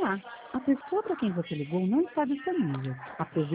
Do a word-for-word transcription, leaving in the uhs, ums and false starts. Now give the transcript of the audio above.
Olá, a pessoa para quem você ligou não está disponível. Apresente